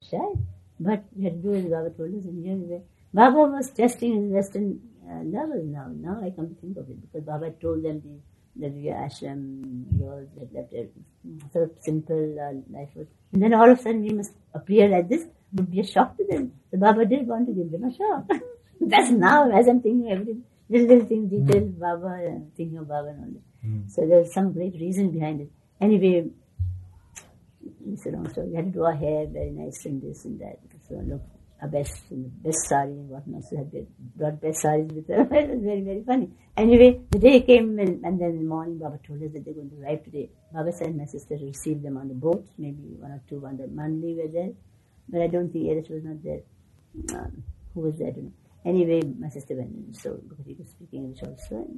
shy. But we had to do as Baba told us, and here we were. Baba was testing his Western lovers now. Now I come to think of it, because Baba told them that the ashram girls had left a sort of simple life. And then all of a sudden we must appear like this. It would be a shock to them. So Baba did want to give them a shock. That's now, as I'm thinking everything, little things, details, Baba, thinking of Baba and all that. So there's some great reason behind it. Anyway, it's a long story. We had to do our hair very nice and this and that. So look, our best sari and whatnot. So had brought best saris with her. It was very, very funny. Anyway, the day came and then in the morning Baba told us that they're going to arrive today. Baba sent my sister to receive them on the boat. Maybe one or two on the Manli were there. But I don't think Erish was not there. Who was there? I don't know. Anyway, my sister went in, so because he was speaking English also.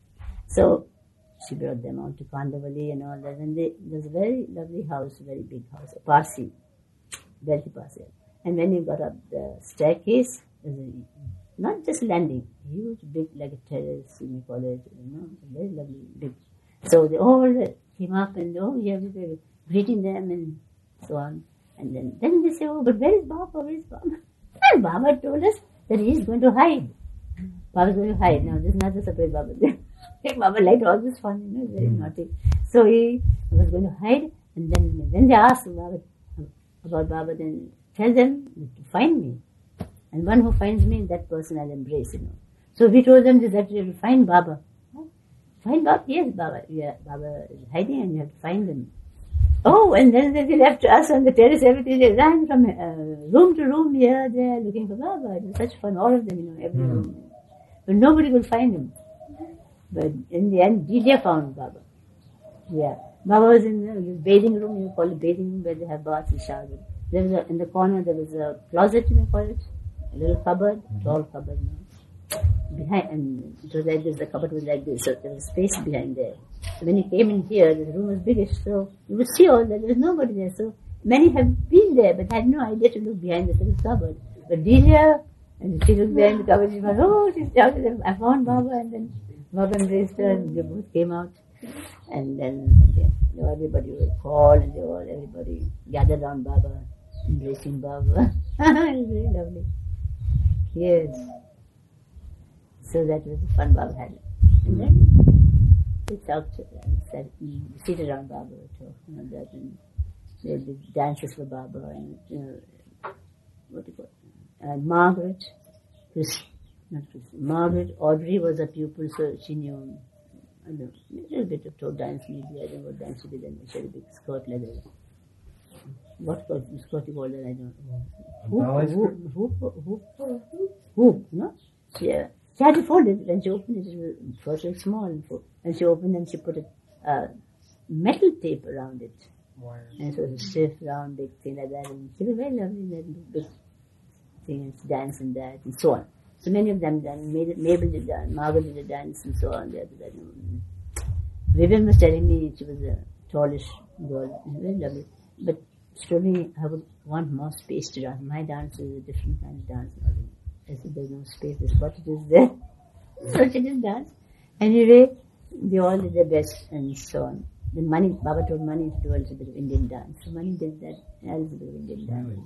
So she brought them out to Kandavali and all that. And there's a very lovely house, a very big house, a Parsi, wealthy Parsi. And when you got up the staircase, there's not just landing, huge, big, like a terrace, you may call it, very lovely, big. So they all came up and we were greeting them and so on. And then they say, oh, but where is Baba? Where is Baba? And Baba told us that he is going to hide. Baba is going to hide. Now, this is not the surprise Baba did. Baba liked all this fun, very naughty. So he was going to hide, and then when they asked Baba about Baba, then tell them to find me. And one who finds me, that person I'll embrace, So we told them that you have to find Baba. Find Baba? Yes, Baba. Yeah, Baba is hiding and you have to find him. Oh, and then they left us on the terrace, everything. They ran from room to room here, there, looking for Baba. It was such fun, all of them, every room. But nobody could find him. But in the end, Delia found Baba. Yeah. Baba was in the bathing room, you call it bathing room, where they have baths and showers. There was in the corner, there was a closet, you may call it, a little cupboard, tall cupboard. Behind, and it was like this, the cupboard was like this, so there was space behind there. So when he came in here, the room was biggish, so you would see all that, there was nobody there. So many have been there, but had no idea to look behind this little cupboard. But Delia, and she looked behind the cupboard, she went, she shouted them, I found Baba, and then Baba embraced her, and they both came out. And then everybody would call, and everybody gathered around Baba, embracing Baba. It was very lovely. Yes. So that was the fun Baba had. And then we talked, seated around Baba, talking and that, and there would be dances for Baba, and what do you call it? And Margaret, Margaret, Audrey was a pupil, so she knew a little bit of toe dance, maybe. I don't know what dance she did, and she had a big skirt, leather. What skirt you call that? I don't know. Hoop, no? Yeah. She had to fold it. When she opened it, it was first very small. When she opened it, she put a metal tape around it. Wire. And so it was a stiff, round, big thing like that. And she was very lovely, that big thing, and she danced and that, and so on. So many of them done. Mabel did that, Margaret did a dance, and so on. Vivian was telling me she was a tallish girl, very lovely. But slowly, I would want more space to dance. My dance is a different kind of dance. I said, there's no space, but it is there. So she did dance. Anyway, they all did their best and so on. Then Baba told Mani to do a little bit of Indian dance. So Mani did that, a little bit of Indian dance.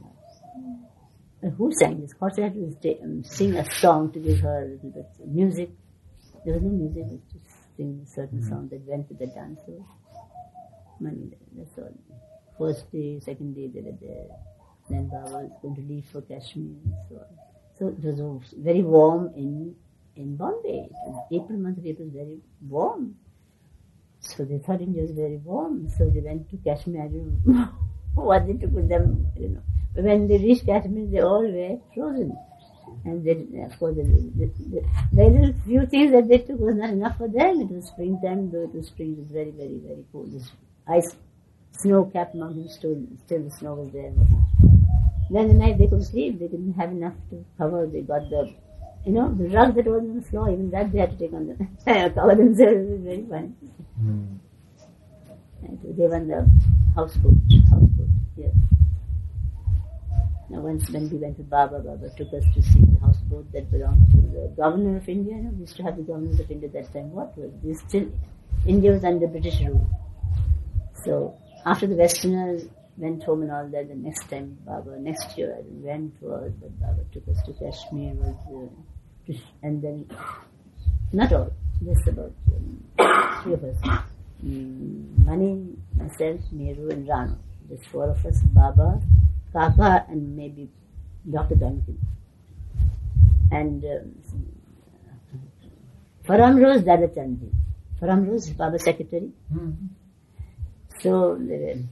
Who sang this? Of had to sing a song to give her a little bit of music. There was no music, it was just sing a certain song that went with the dance. So Mani did, that's all. First day, second day they were there. Then Baba was going to leave for Kashmir and so on. So it was very warm in Bombay. April month of April was very warm. So they thought India was very warm. So they went to Kashmir. I don't know what they took with them, But when they reached Kashmir, they all were frozen. And they, of course, the very little few things that they took was not enough for them. It was springtime, though it was spring, it was very, very, very cold. This ice, snow-capped mountains, still the snow was there. Then the night they couldn't sleep, they didn't have enough to cover. They got the rug that was on the floor, even that they had to take on the cover themselves. It was very funny. And they won the houseboat, yes. Now once when we went to Baba took us to see the houseboat that belonged to the governor of India. We used to have the governors of India that time. India was under British rule. So after the Westerners went home and all that. The next time, next year I went was, but Baba took us to Kashmir, and then, not all, just about 3 of us. Mani, myself, Meru and Rano. Just 4 of us, Baba, Kaka, and maybe Dr. Duncan. And Faram Rose, Dada Chandji. Faram Rose, Baba's secretary. So,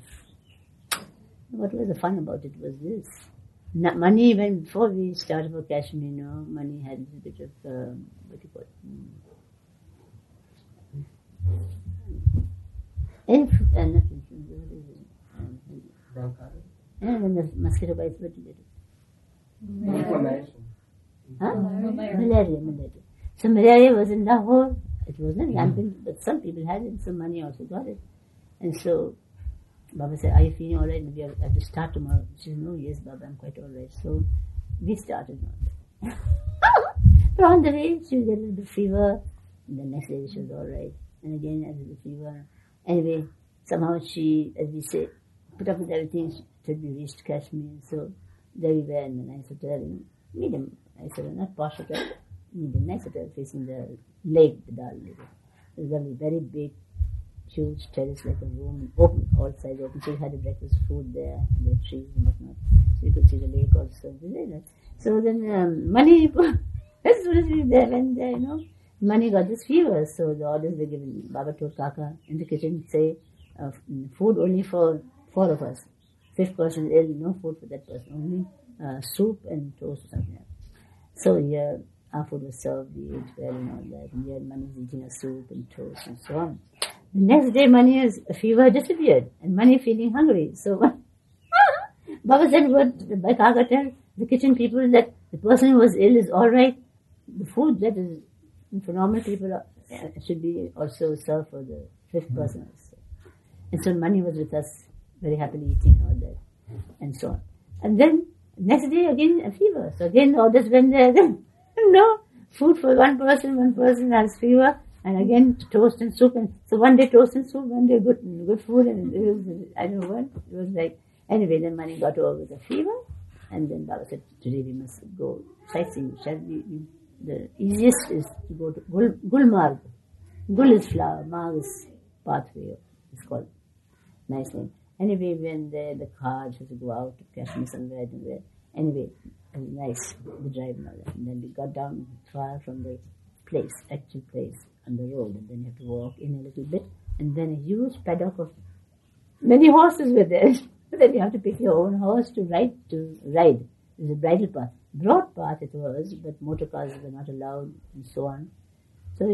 what was the fun about it was this. Mani, even before we started for Kashmir, Mani had a bit of, what do you call it? When the mosquito bites, what do you do? Inflammation. Huh? Malaria. So malaria was in Lahore. It wasn't rampant, but some people had it, so Mani also got it. And so Baba said, are you feeling all right? Maybe I have to start tomorrow. She said, no, yes, Baba, I'm quite all right. So we started on that. But on the way, she was a little bit fever. And the next day, she was all right. And again, a little fever. Anyway, somehow she, as we say, put up with everything till we reached Kashmir. So there we were in the nice hotel in medium. I said, not posh hotel, medium, nice hotel facing the lake, the Dal Lake. It was a very big, huge terrace, like a room, open, all sides open. So we had a breakfast food there, and the trees and whatnot. So you could see the lake also. So then Mani, as soon as we went there, Mani got this fever. So the orders were given. Baba told Kaka in the kitchen, say, food only for 4 of us. 5th person ill, no food for that person. Only soup and toast or something else. So here, our food was served, we ate well and all that. And here Mani was eating a soup and toast and so on. The next day, Mani's fever disappeared, and Mani feeling hungry. So Baba said, by Kaka tell the kitchen people that the person who was ill is all right. The food that is for normal people should be also served for the 5th person also. And so Mani was with us, very happily eating and all that, and so on. And then next day again a fever. So again the orders went there. Then no food for one person has fever. And again, toast and soup. And so one day toast and soup, one day good food. And it was, I don't know what. It was like, anyway, then Mani got over the fever. And then Baba said, today we must go sightseeing. Shall we? The easiest is to go to Gulmarg. Gul is flower, Marg is pathway. It's called. Nice name. Anyway, we went there, the car had to go out to Kashmir somewhere. Anyway, it was nice, the drive and all that. And then we got down far from the actual place on the road, and then you have to walk in a little bit, and then a huge paddock of many horses were there. Then you have to pick your own horse to ride. There's a bridle path. Broad path it was, but motor cars were not allowed, and so on. So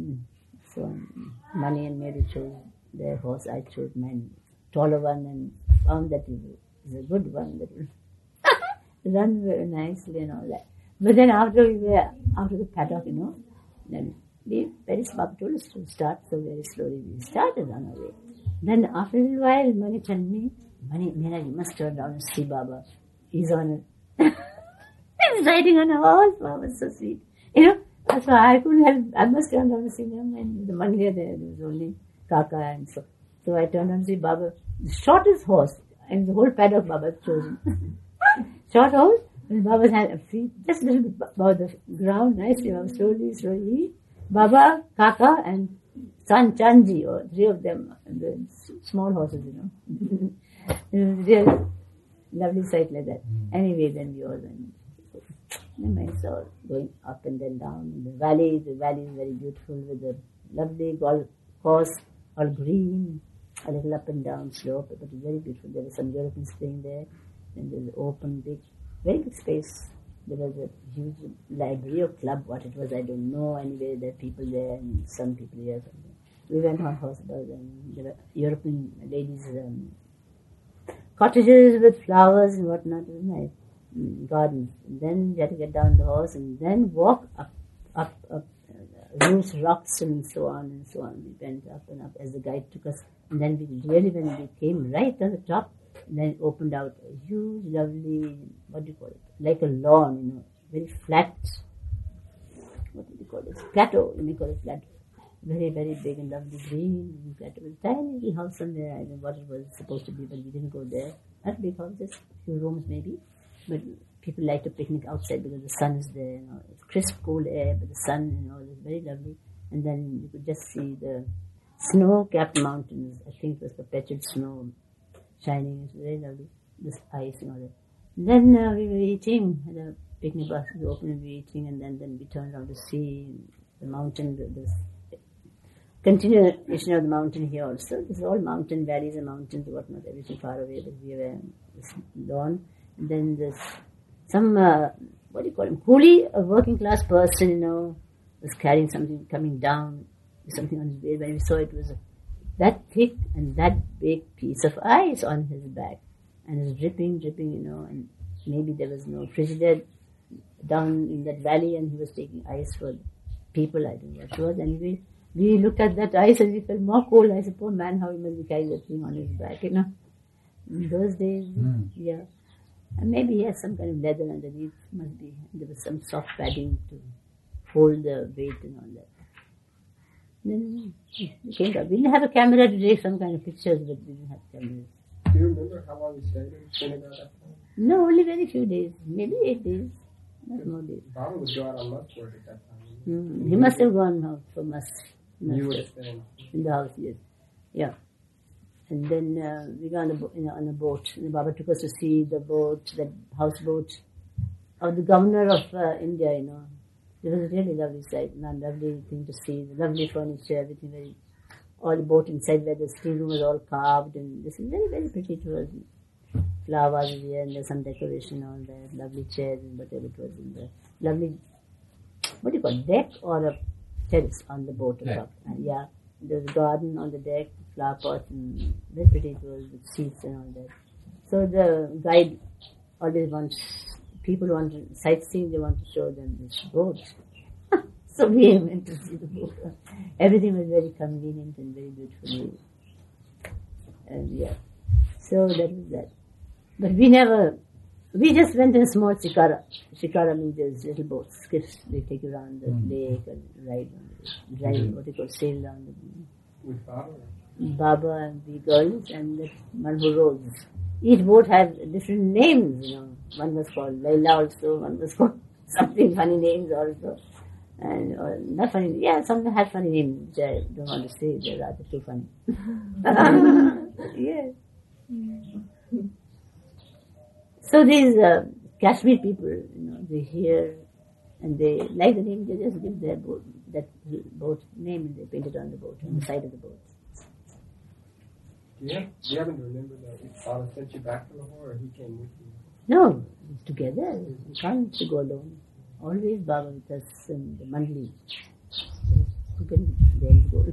Mani and Mary chose their horse. I chose mine, taller one, and found that it was a good one that will run very nicely and all that. But then after we were out of the paddock, then we very smart told us to start, so very slowly we started on our way. Then after a little while, Mani told me, Meena, you must turn around and see Baba. He's on it. He's riding on a horse. Baba was so sweet. So I couldn't help. I must turn around and see him. And the Mandir there was only Kaka and so. So I turned around and see Baba. The shortest horse, and the whole paddock Baba had chosen. Short horse, and Baba's had feet just a little bit above the ground, nicely, slowly. Baba, Kaka, and son Chanji, or 3 of them, the small horses, It was really lovely sight like that. Anyway, then we all went. And I saw going up and then down in the valley. The valley is very beautiful with a lovely golf course, all green, a little up and down slope, but it's very beautiful. There were some Europeans playing there, and there's an open, big, very big space. There was a huge library or club, what it was, I don't know. Anyway, there were people there and some people here. We went on horseback, and there were European ladies' cottages with flowers and whatnot. It was nice. Gardens. And then you had to get down the horse and then walk up loose rocks and so on and so on. We went up and up as the guide took us. And then when we came right to the top, and then it opened out a huge, lovely, what do you call it? Like a lawn, very flat. What do you call it? Plateau. You may call it plateau. very, very big and lovely green. We got a tiny little house somewhere. I don't know what it was supposed to be, but we didn't go there. Not a big house, just a few rooms maybe. But people like to picnic outside because the sun is there. It's crisp, cool air, but the sun, is very lovely. And then you could just see the snow-capped mountains. I think it was perpetual snow shining. It's very lovely. This ice and all that. And then we were eating. The picnic basket was open and we were eating. And then we turned around to see the mountain, this continuation of the mountain here also. This is all mountain, valleys and mountains, whatnot, everything far away. But we were this lawn. And then there's some, what do you call him? Coolie, a working class person, was carrying something coming down, something on his way. When we saw it was that thick and that big piece of ice on his back. And it was dripping, and maybe there was no frigidaire down in that valley and he was taking ice for people, I don't know what it was. Anyway, we looked at that ice and we felt more cold. I said, poor man, how he must be carrying that thing on his back, In those days, yeah. And maybe he has some kind of leather underneath, must be. There was some soft padding to hold the weight and all that. Then we came back. We didn't have a camera to take some kind of pictures, but we didn't have cameras. Do you remember how long you stayed in Trinidad at that time? No, only very few days. Maybe 8 days. Not more days. Baba would go out on musk work at that time. He must have gone out for musk. You were staying in the house, yes. Yeah. And then we got on a boat. And Baba took us to see the boat, the houseboat of the governor of India, It was a really lovely sight, a lovely thing to see. The lovely furniture, everything very... All the boat inside where the steel room was all carved, and this is very, very pretty. It was flowers here, and there's some decoration on there, lovely chairs and whatever it was in the lovely, what do you call, deck or a terrace on the boat above. Yeah, there's a garden on the deck, flower pots, and very pretty it was with seats and all that. So the guide always wants, people want to sightseeing, they want to show them this boat. So we went to see the boat. Everything was very convenient and very beautiful. And yeah, so that was that. But we just went in a small shikara. Shikara means there's little boats, skiffs, they take you around the lake and drive, what they call, sail down the... With Baba? Baba and the girls and the one who rows. Each boat had different names, One was called Laila also, one was called something funny names also. And not funny, some had funny names, which I don't want to say, they're rather too funny. Yes. So these Kashmir people, they hear and they like the name, they just give their boat, that boat name, and they paint it on the boat, on the side of the boat. Do you happen to remember that if Baba sent you back to Lahore or he came with you? No, together. We can't go alone. Always Baba with us in the Mandli. You can then go.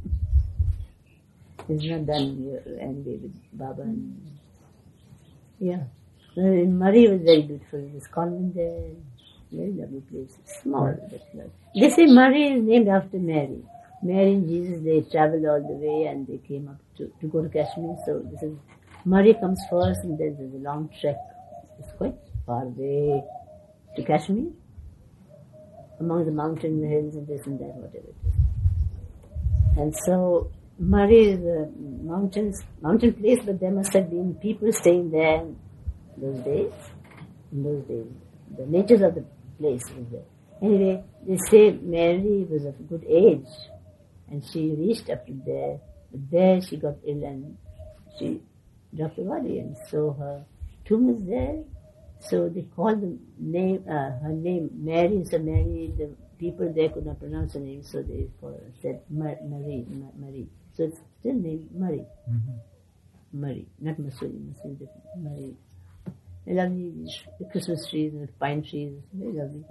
It's not done here anyway with Baba. Yeah. Murray was very beautiful. This convent there, very lovely place. Small, but lovely. They say Murray is named after Mary. Mary and Jesus, they traveled all the way and they came up to go to Kashmir. So this is, Murray comes first and then there's a long trek. It's quite far away to Kashmir. Among the mountain hills and this and that, whatever it is. And so Murray is a mountain place, but there must have been people staying there in those days. The nature of the place was there. Anyway, they say Mary was of good age and she reached up to there, but there she got ill and she dropped her body, and so her tomb is there. So they called her name Mary. So Mary, the people there could not pronounce her name, so they said Marie. So it's still named Marie. Marie, not Masuri. Masuri different. Marie. I love the Christmas trees and the pine trees. Very lovely.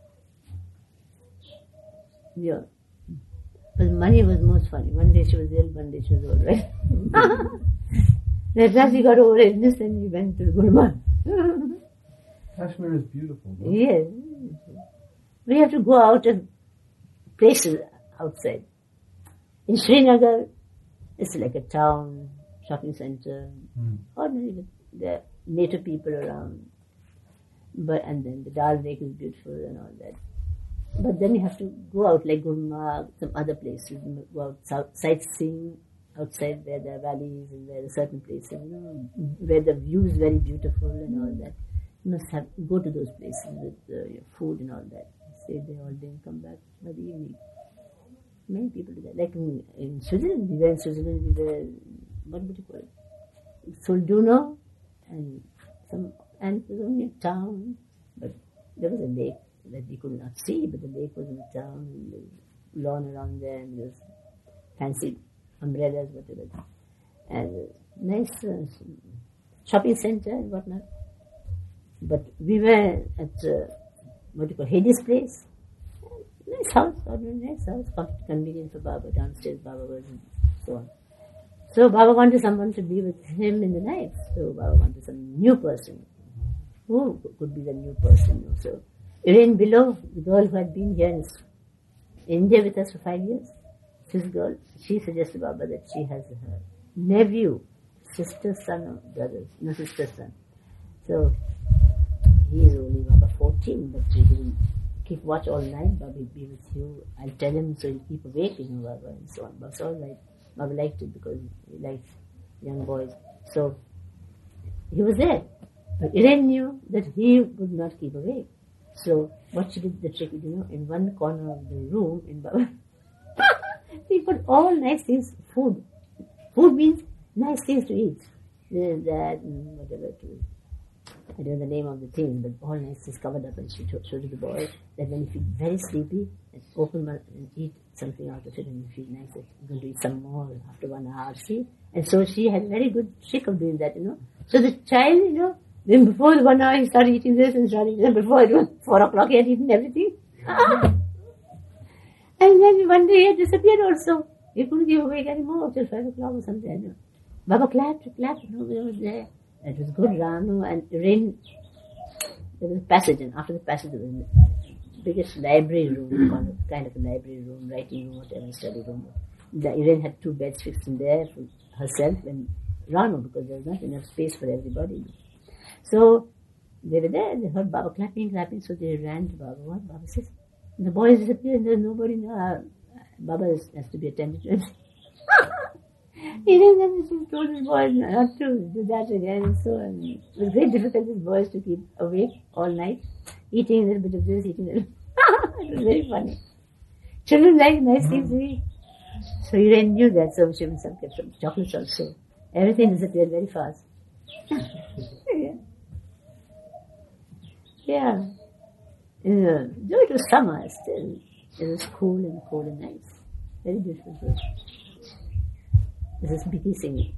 Yeah. But Marie was most funny. One day she was ill, one day she was alright. At last we got over illness and we went to Gulmarg. Kashmir is beautiful. Though. Yes. We have to go out of places outside. In Srinagar, it's like a town, shopping center, ordinary with the native people around. And then the Dal Lake is beautiful and all that. But then you have to go out like Gulmarg, some other places, go out sightseeing outside where there are valleys and where there are certain places, where the view is very beautiful and all that. You must go to those places with your food and all that. Stay there all day and come back by the evening. Many people do that. Like in Switzerland, we were in Switzerland, what would you call it? Solduno, and it was only a town, but there was a lake that we could not see, but the lake was in the town, and there was lawn around there, and there was fancy umbrellas, whatever. And nice shopping center and whatnot. But we were at, Hades Place. Nice house, ordinary nice house, convenient for Baba, downstairs Baba was, and so on. So Baba wanted someone to be with him in the night. So Baba wanted some new person. Who could be the new person? So Irene Below, the girl who had been here in India with us for 5 years, this girl, she suggested Baba that she has her nephew, sister's son or brother, no, sister's son. So he is only Baba 14, but he will keep watch all night. Baba will be with you. I'll tell him so he'll keep awake, Baba, and so on. Baba's all right. Baba liked it because he likes young boys. So he was there. But Irene knew that he would not keep awake. So what she did, the trick, in one corner of the room in Baba, she put all nice things, food. Food means nice things to eat. That and whatever to eat. I don't know the name of the things, but all nice things covered up, and she showed to the boy that when you feel very sleepy, open mouth and eat something out of it, and you feel nice that you're going to eat some more after 1 hour, see? And so she had a very good trick of doing that, So the child, then before the 1 hour he started eating this and started eating that. Before it was 4 o'clock he had eaten everything. And then one day he had disappeared also. He couldn't give awake anymore till 5 o'clock or something. Baba clapped, nobody was there. It was good, Ranu, and Irene, there was a passage, and after the passage there was the biggest library room, kind of a library room, writing room, whatever, study room. Irene had 2 beds fixed in there for herself and Ranu, because there was not enough space for everybody. So they were there, they heard Baba clapping, so they ran to Baba. What? Baba says, the boys disappeared, there's nobody now. Baba has to be attended to. He just told his boys not to do that again, and so on. It was very difficult for his boys to keep awake all night, eating a little bit of this, eating a little. It was very funny. Children like nice things to eat. So Irene knew that, so she was some kept some chocolates also. Everything disappeared very fast. Yeah. Though it was summer, still it was cool and nice. Very beautiful place. This is Biki singing.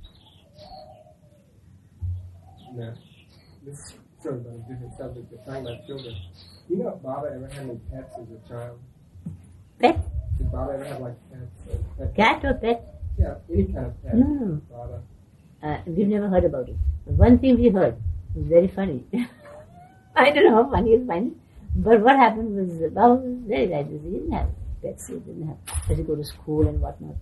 Yeah. This is sort of a different subject, but talking about children. You know if Baba ever had any pets as a child? Pet? Did Baba ever have like pets? Cat or pet? Yeah, any kind of pet. No. Baba. We've never heard about it. One thing we heard was very funny. I don't know how funny it's funny. But what happened was Baba was very righteous. He didn't have pets. He didn't have. Had to go to school and whatnot.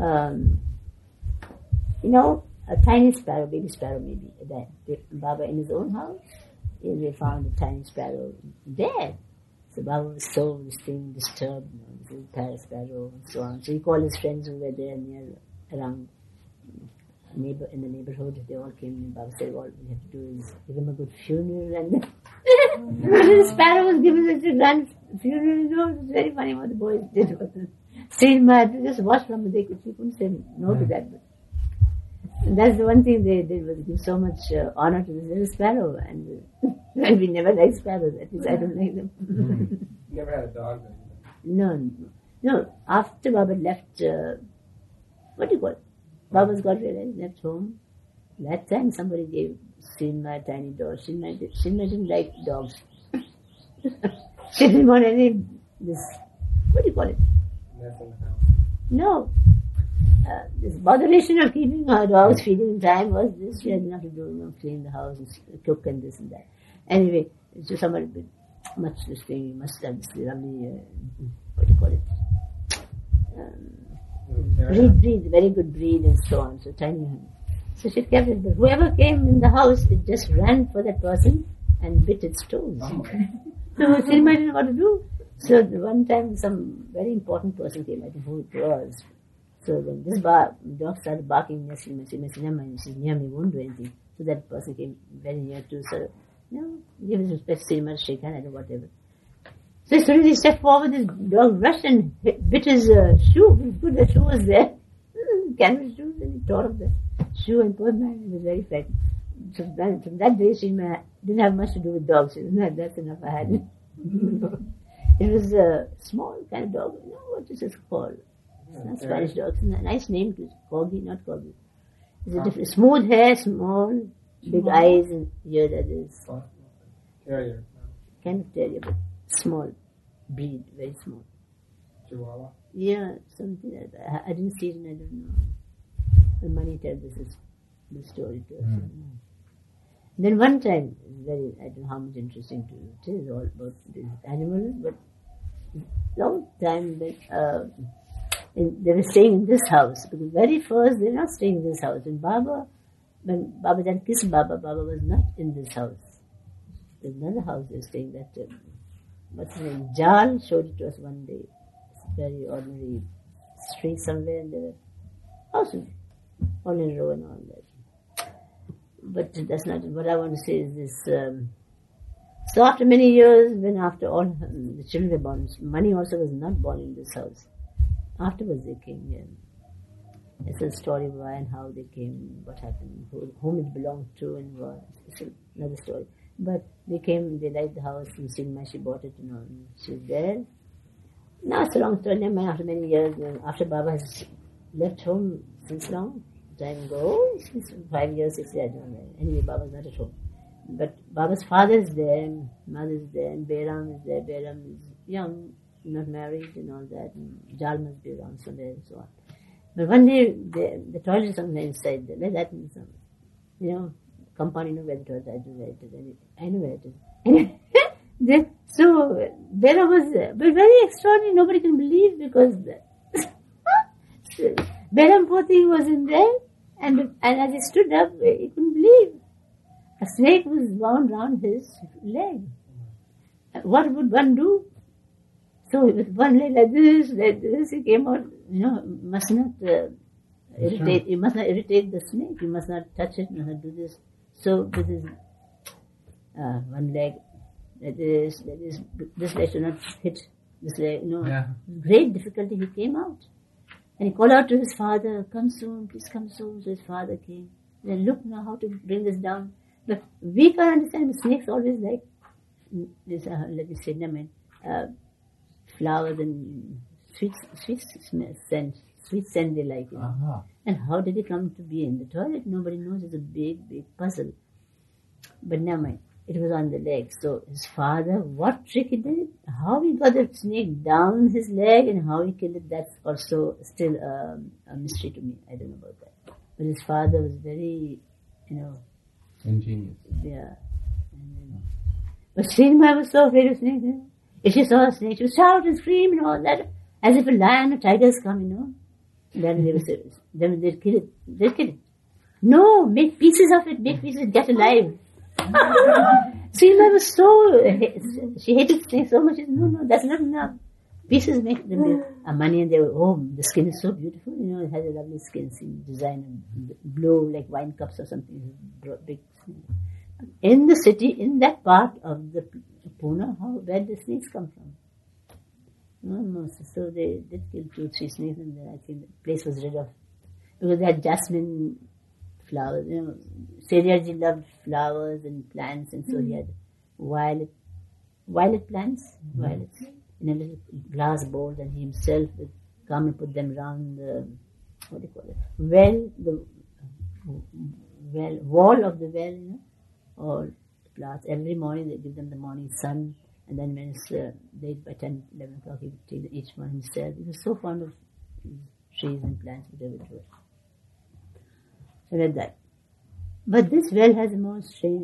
A tiny sparrow, baby sparrow maybe, that Baba in his own house, they found a tiny sparrow dead. So Baba was so disturbed, this little tiny sparrow and so on. So he called his friends who were there around in the neighborhood. They all came and Baba said, what we have to do is give him a good funeral. And the little sparrow was given such a grand funeral. It was very funny what the boys did. Still mad, just watch from it. They couldn't say no to that. And that's the one thing they did, was give so much honor to this little sparrow. And we never liked sparrows, at least I don't like them. You never had a dog then? No. After Baba left, what do you call it? Baba's got realized, left home. That time somebody gave Sinma a tiny dog. Sinma didn't like dogs. She didn't want what do you call it? Mess in the house. No. This botheration of keeping her dogs feeding in time was this. She had nothing to do, clean the house, cook and this and that. Anyway, it's just somebody bit much this thing. You must have this lovely, what do you call it? Breed, very good breed and so on. So tiny. So she kept it. But whoever came in the house, it just ran for that person and bit its toes. So Sinma didn't know what to do. So one time some very important person came, I don't know who it was. So then this dog started barking, messy, never mind, she's near me, won't do anything. So that person came very near to sort of, give his respect, say much, shake hand, and whatever. So as soon as he stepped forward, this dog rushed and bit his shoe. It was good the shoe was there. Canvas shoes, and he tore up the shoe, and poor man was very frightened. So from that day, she didn't have much to do with dogs. She said, no, that's enough, I had it. It was a small kind of dog. What is it called? It's not Spanish dog. It's a nice name to Corgi, not Corgi. It's a different, smooth hair, small, big eyes, and ear that is. Terrier. Kind of terrier, but small breed, very small. Chihuahua. Yeah, something like that. I didn't see it and I don't know. When Mani tells this story to us. Then one time, I don't know how much interesting to it is all about these animals, but long time that they were staying in this house, because very first they were not staying in this house. When Baba then kissed Baba was not in this house. There's another house they were staying that what's his name? Jal showed it to us one day. It's a very ordinary street somewhere, and there were houses all in a row and all that. But that's not what I want to say. Is this? So after many years, when after all the children were born, Mani also was not born in this house. Afterwards they came here. It's a story of why and how they came, what happened, whom it belonged to, and what. It's another story. But they came, they liked the house, and Sigma, she bought it, and she's there. Now it's a long story. After many years, after Baba has left home since long time ago, since 5 years, 6 years, I don't know. Anyway, Baba's not at home. But Baba's father is there, mother is there, and Behram is there. Behram is young, not married and all that, and Jal must be around somewhere and so on. But one day, the toilet is somewhere inside there. Like that means, compound, where the toilet is. I know where it is. So, Behram was there. But very extraordinary, nobody can believe, because Behram, poor thing, was in there, and as he stood up, he couldn't believe. A snake was wound round his leg. What would one do? So with one leg like this, he came out, must not irritate, you must not irritate the snake, you must not touch it, you must not do this. So with his one leg, this leg should not hit this leg, Great difficulty, he came out. And he called out to his father, come soon, please come soon. So his father came. Then look now how to bring this down. But we can't understand, snakes always like this, let me say, flowers and sweet scent they like. And how did he come to be in the toilet? Nobody knows. It's a big, big puzzle. But never mind. It was on the leg. So his father, what trick he did? How he got the snake down his leg and how he killed it, that's also still a mystery to me. I don't know about that. But his father was very, ingenious. Yeah. But Srinma was so afraid of snakes. If she saw a snake, she would shout and scream and all that, as if a lion or tiger is coming, Then they would say, then they'd kill it. They'd kill it. No, make pieces of it, get alive. Srinma was she hated snakes so much. She said, no, that's not enough. Pieces make them money, and they were, the skin is so beautiful, it has a lovely skin, design, blue like wine cups or something, big snake. In the city, in that part of the Pune, where the snakes come from? No. So they did kill 2-3 snakes, and then I think the place was rid of, because they had jasmine flowers. Seriaji loved flowers and plants, and so he had violet plants, violets, in a little glass bowl, and he himself would come and put them around the, wall of the well, or plants. Every morning they give them the morning sun, and then when it's late by 10, 11 o'clock, he would take each one himself. He was so fond of trees and plants, whatever it was. So like that. But this well has a more strange,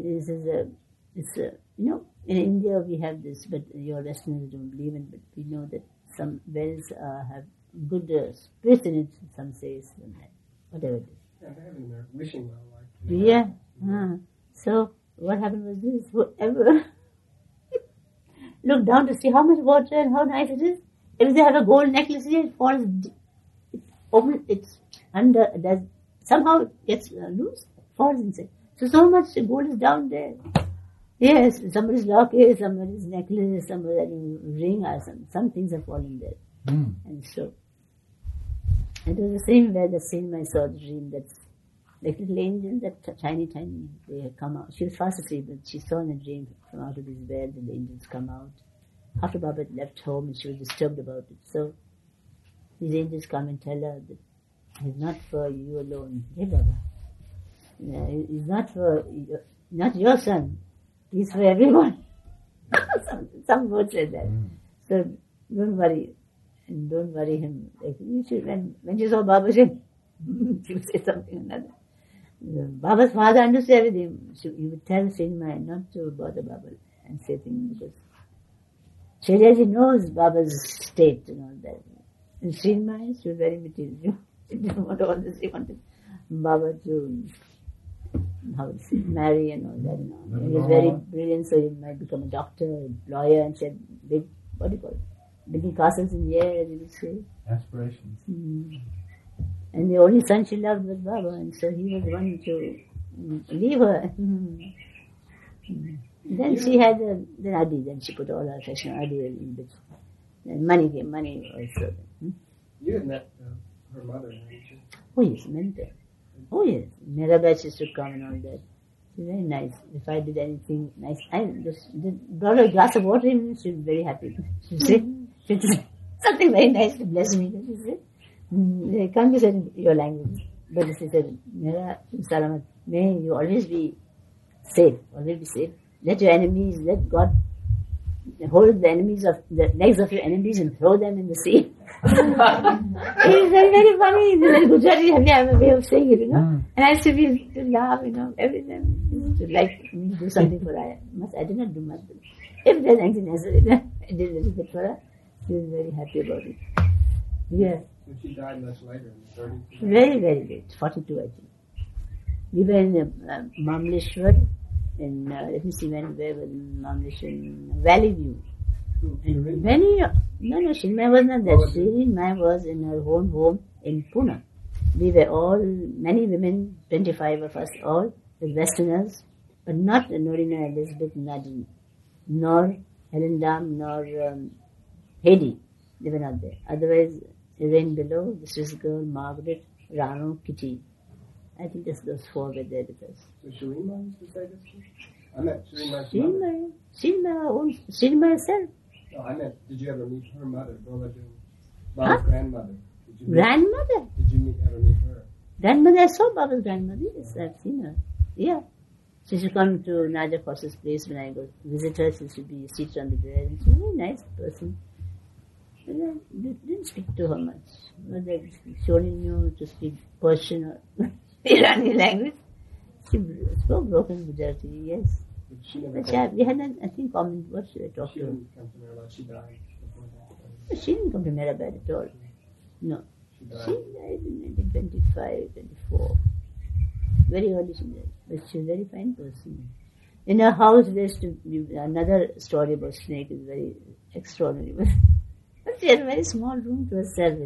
in India we have this, but your Westerners don't believe in it, but we know that some wells have good spirits in it, some say, whatever it is. Yeah, they have in their wishing well, Yeah. So what happened was this, whoever look down to see how much water and how nice it is. If they have a gold necklace here, it falls, it's under, somehow it gets loose, falls inside. So much gold is down there. Yes, somebody's locket, somebody's necklace, somebody's ring, or some things have fallen there. And so, it was the same way the same I saw the dream, that's like little angels, that tiny, they have come out. She was fast asleep, but she saw in a dream from out of this bed, the angels come out. After Baba had left home, and she was disturbed about it. So, these angels come and tell her that it's not for you alone. Hey Baba, it's not your son. He's for everyone. some words like that. So don't worry, and don't worry him. Like you should, when you saw Baba, she would say something or another. Baba's father understood everything. So he would tell Srinmaya not to bother Baba and say things, because Shailaji knows Baba's state and all that. And Srinmaya, she was very material. She didn't want all this. She wanted Baba to marry and all that. He was very brilliant, so he might become a doctor, a lawyer, and she had big, what do you call it? Big castles in the air, as you would say. Aspirations. And the only son she loved was Baba, and so he was the one to leave her. Then she had the Adi, then she put all her affection on Adi in bit. And money came, money also. You had met her mother, hadn't you? Oh yes, many times. Oh yes, Mirabai used to come and all that. She's very nice. If I did anything nice, I just brought her a glass of water and she was very happy. She'd say something very nice to bless me. She said, they can't be said in your language. But she said, Mera Salamat, may you always be safe, always be safe. Let your enemies, let God hold the enemies of the legs of your enemies and throw them in the sea. It's very, very funny. In Gujarati, I have a way of saying it, And I used to be to laugh, every time. I used to like me to do something for her. I did not do much. But if there's anything necessary, I did a little bit for her. She was very happy about it. Yeah. So she died much later, in the 30s? Very, very late. 42, I think. We were in Mamleshwar. Let me see where was Mamleshwar, in Valley View. And Srinmaya was not there. Srinmaya was in her own home in Pune. We were all, many women, 25 of us all, the Westerners, but not Norina Elizabeth Nadine, nor Helen Dam, nor Hedy. They were not there. Otherwise, Irene below, the Swiss girl, Margaret, Rano, Kitty. I think just those four were there with us. So Srinmaya used to say this to you? I met Srinmaya's mother. Srinmaya herself. No, I meant, did you ever meet her mother, Baba's grandmother? Grandmother? Did you ever meet her? Grandmother, I saw Baba's grandmother. Yes, I've seen her. Yeah. She used to come to Naja Foss's place when I go visit her. She used to be seated on the bed. And she's a very nice person. But I didn't speak to her much. But she only knew to speak Persian or Irani language. She spoke broken Gujarati, yes. But she never We had, I think, common. What should I talk She to her? didn't come to Maryland. She died before that. She didn't come to Mirabad at all. No. She died. She died in 1925, 24. Very early she died. But she was a very fine person. In her house, there used to be another story about snake is very extraordinary. But she had a very small room to herself,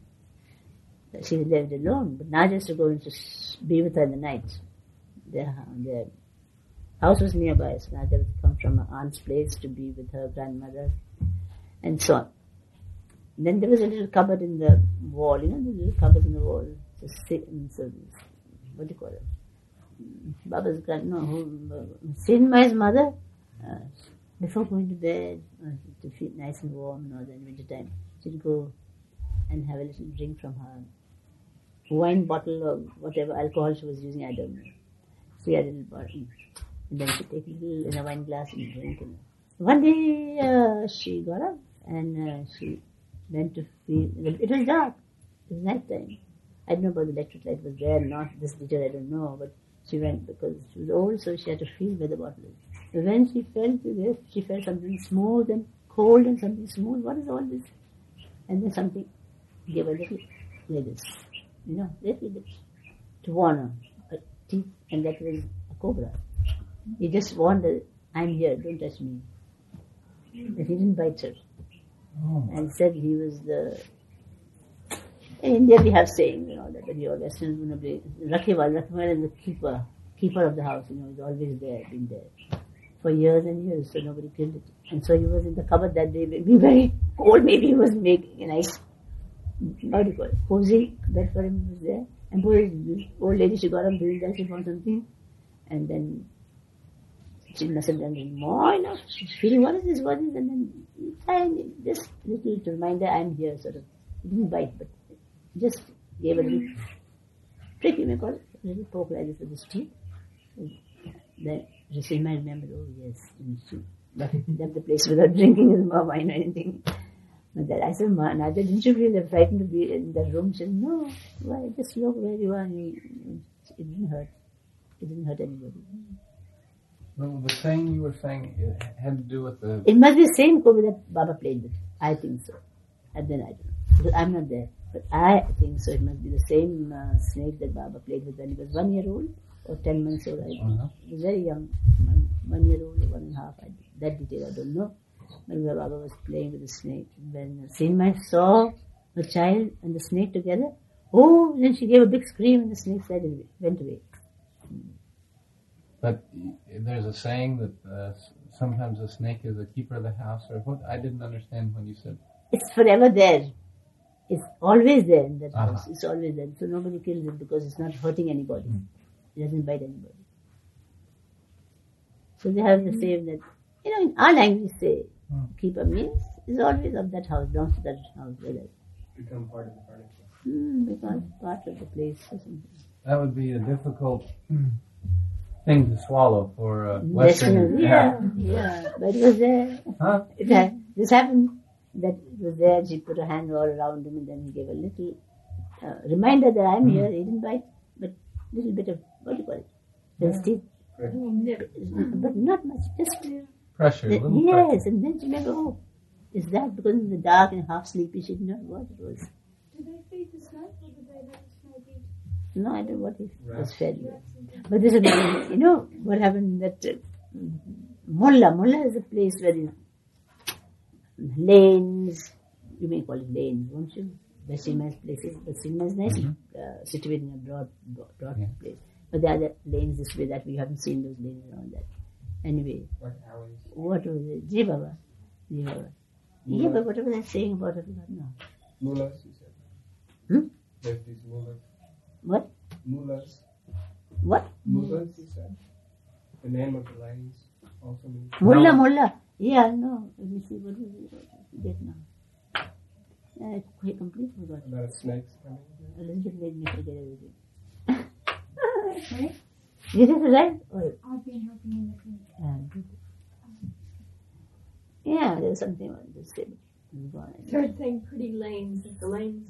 She lived alone. But Naja used to go to be with her in the night. Their house was nearby, so Naja would come from her aunt's place to be with her grandmother, and so on. Then there was a little cupboard in the wall, the little cupboard in the wall. So what do you call it? Baba's Srinmaya's mother, before going to bed, to feel nice and warm and all that in winter time, she'd go and have a little drink from her wine bottle or whatever alcohol she was using, I don't know. She had a little bottle. And then she'd take a little in a wine glass and drink. One day she got up and she went to feel, it was dark, it was night time. I don't know about the electric light was there or not, this detail I don't know, but she went because she was old, so she had to feel where the bottle is. So when she felt this, she felt something smooth and cold and something smooth. What is all this? And then something gave a little like this, little bit to warn her, teeth, and that was a cobra. He just warned her, I'm here, don't touch me. that he didn't bite her. Oh. And said he was the... In India we have saying, that your Western would be Rakhiwal is the keeper of the house, is always there, been there for years and years, so nobody killed it. And so he was in the cupboard that day, maybe very cold, maybe he was making a nice, cozy bed for him, was there. And poor this old lady, she got up doing that, she found something, and then she must have done it more enough. She's feeling, what is this, and then just little reminder, I'm here, sort of. He didn't bite, but just gave a little prick, you may call it, a little poke like this with his teeth. Then she might remember, oh yes, but he left the place without drinking his wine or anything. But then I said, Nada, didn't you feel frightened to be in that room? She said, no, why, just look where you are. It didn't hurt. It didn't hurt anybody. Well, the thing you were saying, it had to do with the... It must be the same Kobe that Baba played with. I think so. And then I don't know. Because I'm not there. But I think so. It must be the same snake that Baba played with when he was 1 year old or 10 months old. He was very young. 1 year old or 1.5. That detail I don't know. But Baba was playing with the snake. When Sinmai saw the child and the snake together, oh, then she gave a big scream and the snake went away. But there's a saying that sometimes a snake is a keeper of the house, or what? I didn't understand when you said... It's forever there. It's always there in that house. It's always there. So nobody kills it because it's not hurting anybody. It doesn't bite anybody. So they have the same that, in our language we say, keeper means is always of that house, belongs to that house. Become part of the furniture. Because part of the place or something. That would be a difficult thing to swallow for Western. Yeah. But it was there. Huh? This happened. That it was there. She put her hand all around him and then he gave a little reminder that I'm here. He didn't bite, but a little bit of, what do you call it? His teeth. But not much. Just pressure. Yes, Pressure. and then she never, is that because in the dark and half sleepy she didn't know what it was. Did they feed the snake or did they let the snake eat? No, I don't know what he was fed with. But this is, what happened that Mulla is a place where lanes, you may call it lanes, won't you? The Sinmai's places, but Sinmai is nice, situated in a broad place. But there are the lanes this way that we haven't seen those lanes and all that. Anyway, what was it? Ji Baba. Yeah, but what was I saying about it? No. Mullahs, you said. There's these mullahs. What? Mullahs. What? Mullahs, you said. The name of the lanes also means... Mulla. Yeah, no. Let me see, what was it? Get now. I completely forgot. About snakes coming A little bit made me forget everything. You did it right? I've been helping in the clinic. Yeah, there's something on this table. Third thing, pretty lanes. The lanes.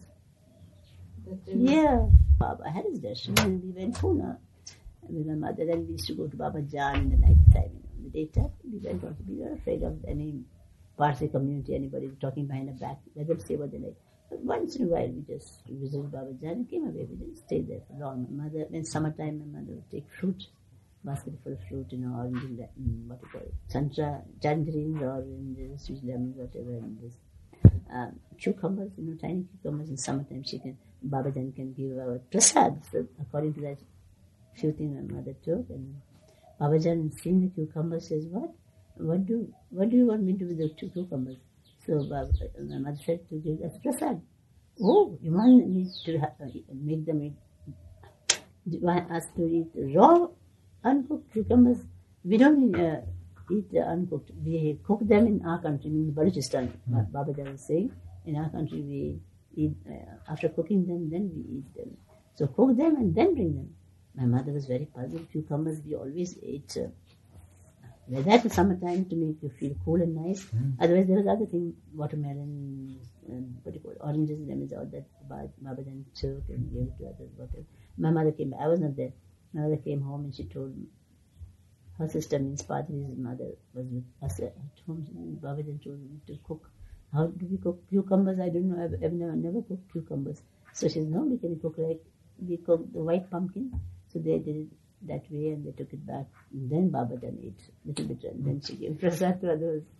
Yeah. Baba had his darshan and we went to Pune with my mother, and we used to go to Baba Jan in the night time. In the daytime, we went also. We were afraid of any Parsi community, anybody talking behind our back. Let them say what they like. But once in a while, we just visited Baba Jan and came away. We didn't stay there for long. My mother, in summertime, my mother would take fruit, basket full of fruit, oranges, what you call it, santra, tangerines, oranges, sweet lemons, whatever, and this. Cucumbers, tiny cucumbers in summertime. Baba Jan can give our prasad. So according to that, few things my mother took, and Baba Jan, seeing the cucumbers, says, What do you want me to do with the two cucumbers? So my mother said to give us prasad. Oh, you want me to make them eat? Do you want us to eat raw, uncooked cucumbers? We don't eat uncooked. We cook them in our country, in Balochistan. Baba Jan was saying, in our country we eat, after cooking them, then we eat them. So cook them and then bring them. My mother was very puzzled. Cucumbers we always ate. That in summertime to make you feel cool and nice. Otherwise there was other things, watermelon, oranges, lemons, all that Baba Jan took and gave it to others. Whatever. My mother came back. I was not there. My mother came home and she told me, her sister means Padri's mother was with us at home. Baba Jan told me to cook. How do we cook cucumbers? I don't know. I've never cooked cucumbers. So she said, no, we can cook like we cook the white pumpkin. So they did it that way and they took it back. And then Baba Jan ate a little bit and then she gave prasad to others.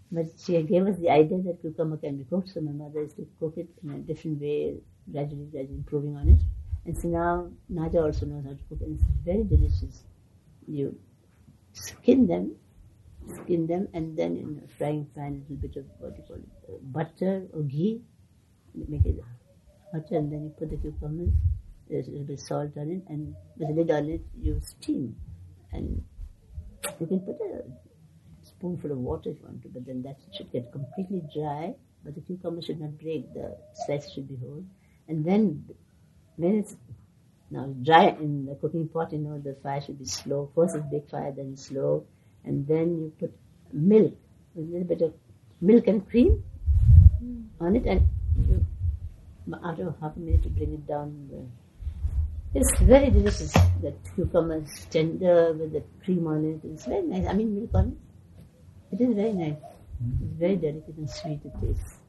But she gave us the idea that cucumber can be cooked, so my mother used to cook it in a different way, gradually improving on it. And so now Naja also knows how to cook, and it's very delicious. You skin them, and then in a frying pan, a little bit of butter or ghee, make it hotter, and then you put the cucumbers, there's a little bit of salt on it, and with a lid on it, you steam. And you can put a spoonful of water if you want to, but then that should get completely dry, but the cucumber should not break, the slice should be whole. And then when it's now dry in the cooking pot, the fire should be slow. First it's big fire, then slow, and then you put milk, a little bit of milk and cream on it, and after half a minute you bring it down. It's very delicious. The cucumber is tender with the cream on it. It's very nice. Milk on it. It is very nice. It's very delicate and sweet it tastes.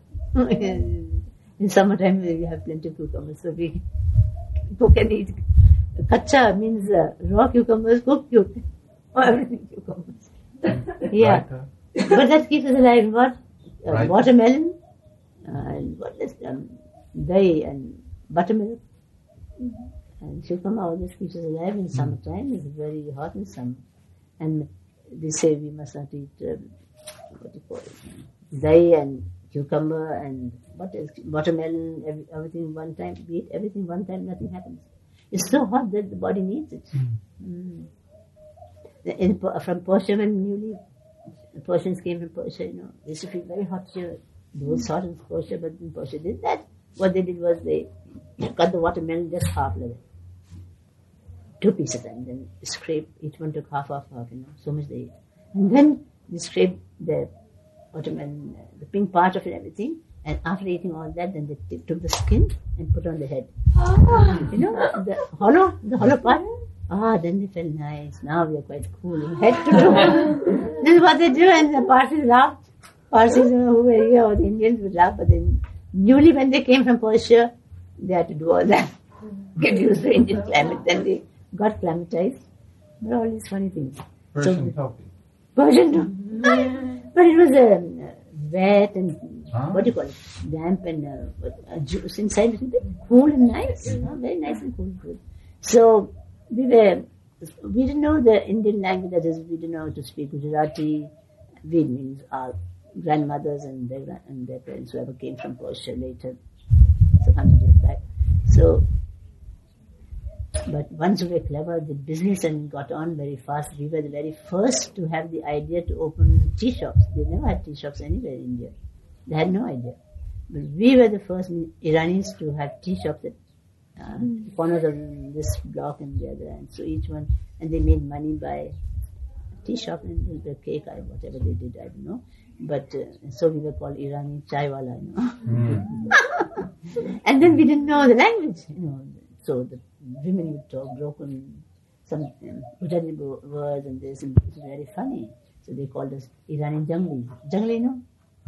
In summertime we have plenty of cucumbers, so we cook and eat. Kacha means raw cucumbers, cooked cucumbers, everything cucumbers. Yeah. But that keeps us alive. What? Watermelon, and what is dahi and buttermilk. And cucumber always keeps us alive in summertime. It's very hot in summer. And they say we must not eat, dahi and cucumber and what else? Watermelon, everything one time. We eat everything one time, nothing happens. It's so hot that the body needs it. From Persia, when the Persians came from Persia, they used to feel very hot here. Those hot in Persia, but in Persia did that. What they did was they cut the watermelon just half like that. 2 pieces, and then scrape, each one took half, so much they ate. And then they scraped the watermelon, the pink part of it, everything, and after eating all that, then they took the skin and put on the head. The hollow part. Then they felt nice. Now we are quite cool. Head to toe. This is what they do, and the Parsis laughed. Parsis who were here, or the Indians would laugh, but then newly when they came from Persia, they had to do all that. Get used to Indian climate, then they got climatized. But all these funny things. Persian topi. Persian topi. But it was wet and damp and juice inside, a little bit cool and nice. Very nice and cool food. So we didn't know the Indian language, that is, we didn't know how to speak Gujarati. We means our grandmothers and their parents, whoever came from Persia later, so 100 years back. So, but once we were clever, did business and got on very fast. We were the very first to have the idea to open tea shops. They never had tea shops anywhere in India. They had no idea. But we were the first Iranis to have tea shops at corners of this block and the other. And so each one, and they made money by tea shop and the cake or whatever they did, I don't know. But so we were called Irani Chai Wala, And then we didn't know the language, So the women would talk broken, some Gujarati words and this, and it was very funny. So they called us Irani Jangli. Jangli,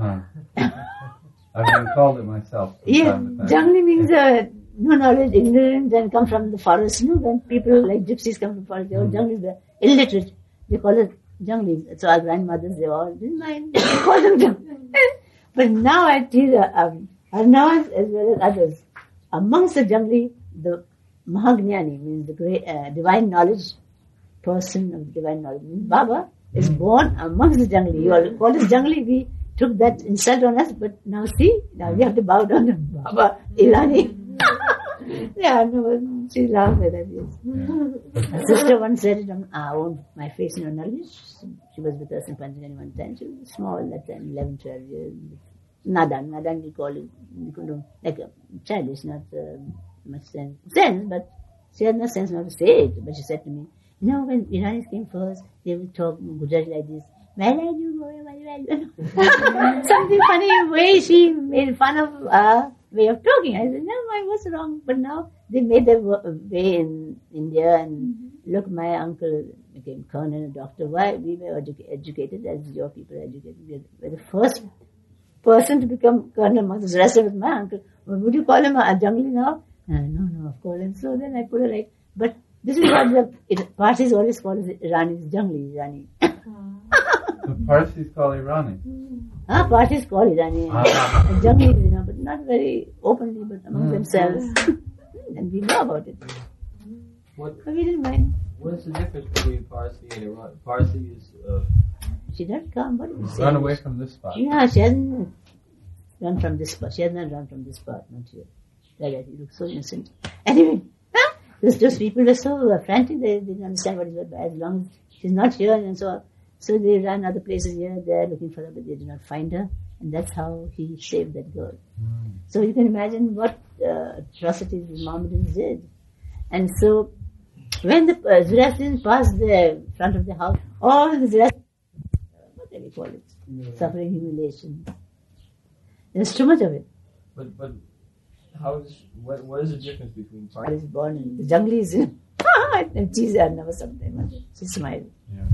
I've been called it myself. Yeah, Jangli means no knowledge, ignorant, and come from the forest. When people like gypsies come from the forest, they all Janglis, they're illiterate. They call it Janglis. So our grandmothers, they all didn't mind. They call them Janglis. But now I teach Arnavas as well as others. Amongst the Jangli, the Mahagnani means the great divine knowledge, person of divine knowledge. Baba is born amongst the Jangli. You all call us Jangli. We took that insult on us, but now see, now we have to bow down to Baba Irani. Yeah, no, she laughed at that. Yes. Her sister once said it on my face in her knowledge. She was with us in Panjani one time. She was small at that time, 11, 12 years. Nadan we call it. We could do like a childish, not much sense, but she had no sense not to say it. But she said to me, when Iranis came first, they would talk Gujarati like this. Something funny way she made fun of our way of talking. I said, no, I was wrong. But now they made their way in India, and look, my uncle became colonel, doctor. Why? We were educated as your people are educated. We were the first person to become colonel amongst the rest of my uncle. Would you call him a Jangli now? No, of course. And so then I put it like, but this is what the Parsis always call as Irani's Jangli, Irani. The Parsis call Irani. Parsis call Irani. Junglis, but not very openly, but among themselves. And we know about it. But we didn't mind. What's the difference between Parsi and Iran? Parsi is... She didn't come. What did you say? Run away from this spot. Yeah, she hasn't run from this spot. She has not run from this spot, not here. Like, you look so innocent. Anyway, those people were so frantic, they didn't understand what is what. As long as she's not here, and so they ran other places here and there looking for her, but they did not find her. And that's how he saved that girl. So you can imagine what atrocities the Mohammedans did. And so when the Zoroastrians passed the front of the house, all the Zoroastrians, what do we call it? Suffering, humiliation. There's too much of it. But what is the difference between I Parsi? was born in the Junglis. And she's never something. She smiled.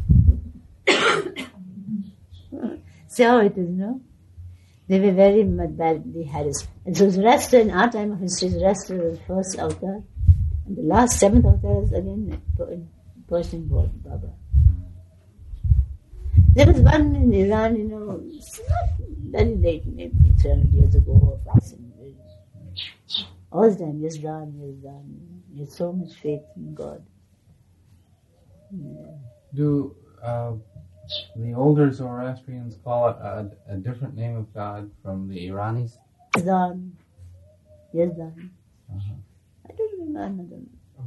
See how it is, no? They were very badly harassed. And so Zoroaster, in our time of history, Zoroaster was the first avatar. And the last 7th avatar is again Persian born, Baba. There was one in Iran, it's not very late, maybe 300 years ago or something. All the time, Yazdan. You have so much faith in God. Yeah. Do the older Zoroastrians call it a different name of God from the Iranis? Yazdan. I don't remember another.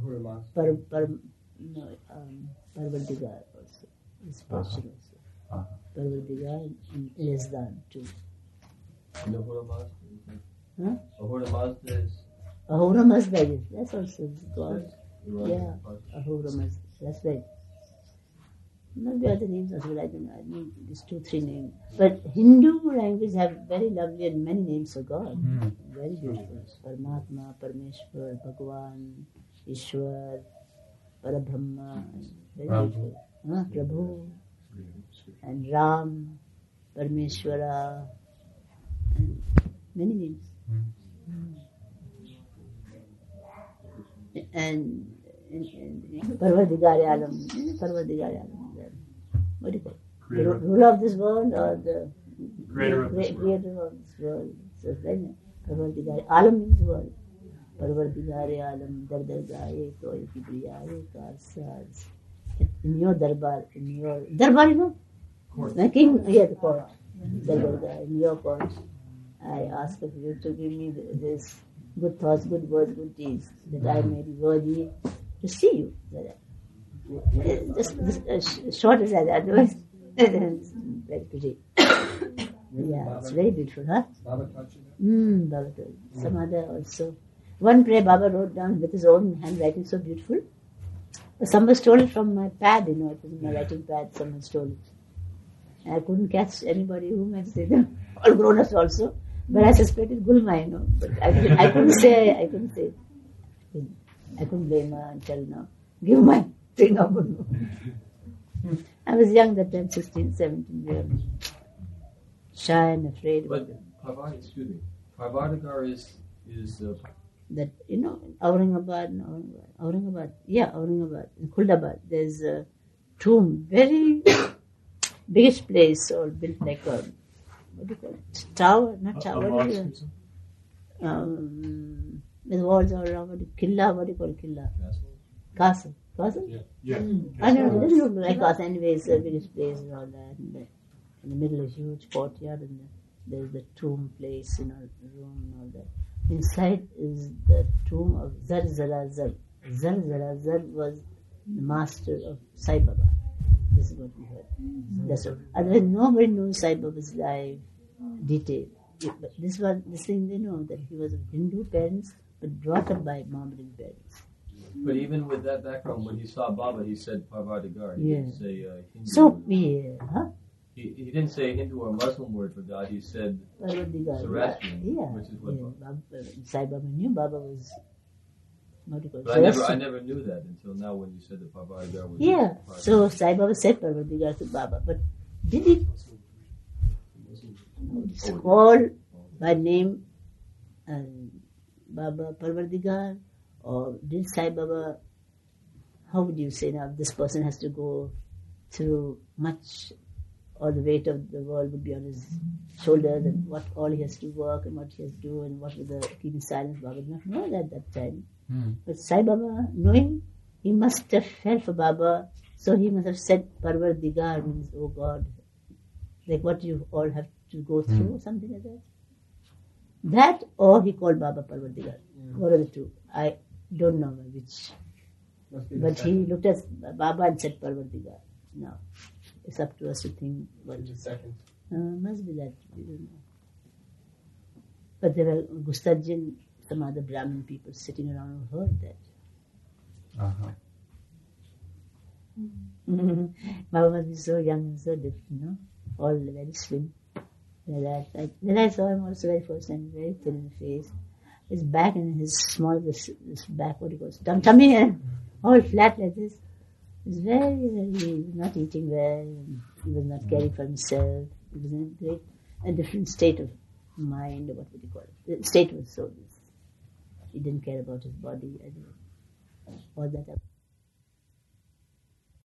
Parvardigar also. It's Persian also. Parvardigar and Yazdan too. And Ahura Mazda? Huh? Ahura Mazda is... Ahura Mazda, that's also God. Iran. Yeah, Ahura Mazda, that's right. Not the other names as well, I don't know. I mean, these 2-3 names. But Hindu language have very lovely and many names for God. Very beautiful. Paramatma, Parameshwar, Bhagwan, Ishwar, Parabrahma. Very beautiful. Prabhu. And Ram, Parameshwara. And many names. And Parvardigar Alam. What do you call it? The ruler of this world or the creator of this world. So Parvardigar Alam means world. Parvardigar Alam, Dardargaye, Toy Kibriyaye, Karsaz. In your darbar, darbar, the king, the court. Dardargaye, in your court. I ask of you to give me this good thoughts, good words, good deeds, that I may be worthy to see you. Just short as that, otherwise, it's very pretty. Yeah, it's very beautiful, huh? Baba taught you that? Baba told. Some other also. One prayer Baba wrote down with his own handwriting, so beautiful. Someone stole it from my pad, it was in my writing pad, someone stole it. And I couldn't catch anybody who might say them, all grown-ups also. But I suspected Gulma, But I couldn't say. I couldn't blame her and tell no. Give my thing up. I was young that time, 16, 17 years. Shy and afraid. But Parvardigar is that, Aurangabad. Yeah, Aurangabad. In Kuldabad, there's a tomb, very biggest place, all built like a, what do you call it? Tower, not tower. What is it? With walls all around. Killa, what do you call it? Killa? Castle. Castle? Yeah. I don't know, it doesn't look like castle. Anyway, it's the biggest place and all that. And in the middle is a huge courtyard and there's the tomb place, room and all that. Inside is the tomb of Zar Zara Zar. Zar Zara Zar was the master of Sai Baba. This is what we heard. That's all. Otherwise, nobody knows Sai Baba's life detail. But this thing they know, that he was of Hindu parents but brought up by Mohammedan parents. But even with that background, when he saw Baba, he said Parvardigar. He didn't say Hindu. So, yeah. He didn't say Hindu or Muslim word for God. He said Zoroastrian, which is what. Sai Baba knew Baba was. But I never knew that until now when you said that Parvardigar was. Yeah. So Sai Baba said Parvardigar to Baba, but did he call by name Baba Parvardigar, or did Sai Baba? How would you say now? This person has to go through much all the weight of the world would be on his shoulders, and what all he has to work and what he has to do and what with the keeping silence. Baba did not know that at that time. But Sai Baba, knowing, he must have felt for Baba, so he must have said Parvardigar, means, oh God, like what you all have to go through, something like that. That, or he called Baba Parvardigar. One of the two. I don't know which. But he looked at Baba and said Parvardigar. Now, it's up to us to think what Which is second. must be that, we don't know. But there were Gustarjin, some other Brahmin people sitting around who heard that. Baba must be so young and so different, no? All very slim. Then I saw him also very first time, very thin in the face. His back and his small, this back, what he calls, tummy, and all flat like this. He was very not eating well. He was not caring for himself. He was in a different state of mind, or what would you call it? The state was so. He didn't care about his body. All that.